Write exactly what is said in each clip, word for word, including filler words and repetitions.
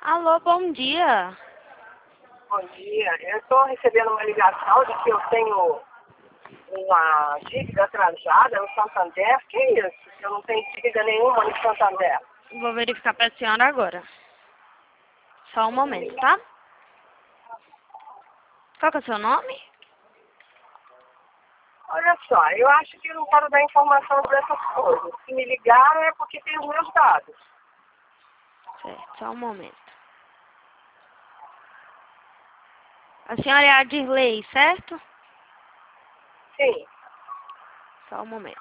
Alô, bom dia. Bom dia. Eu estou recebendo uma ligação de que eu tenho uma dívida atrasada no Santander. Que isso? Eu não tenho dívida nenhuma no Santander. Vou verificar para a senhora agora. Só um momento, tá? Qual que é o seu nome? Olha só, eu acho que eu não quero dar informação sobre essas coisas. Se me ligaram é porque tem os meus dados. Certo, só um momento. A senhora é a Dirley, certo? Sim. Só um momento.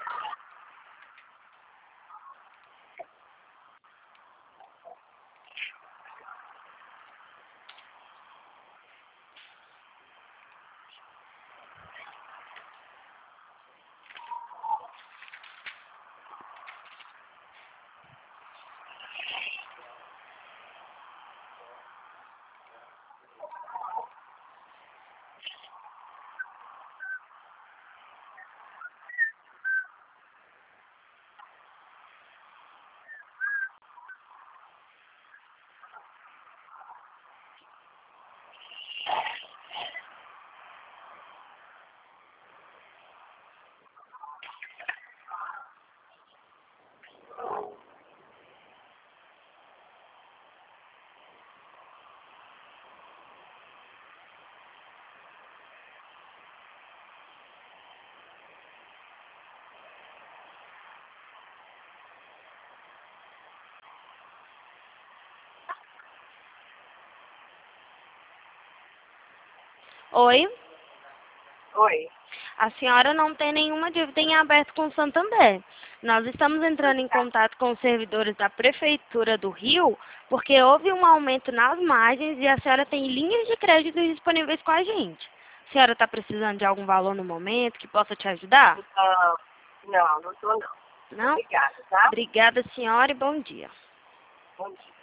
Oi? Oi. A senhora não tem nenhuma dívida em aberto com o Santander. Nós estamos entrando em contato com os servidores da Prefeitura do Rio, porque houve um aumento nas margens e a senhora tem linhas de crédito disponíveis com a gente. A senhora está precisando de algum valor no momento que possa te ajudar? Não, não, não estou não. Não? Obrigada, tá? Obrigada, senhora, e bom dia. Bom dia.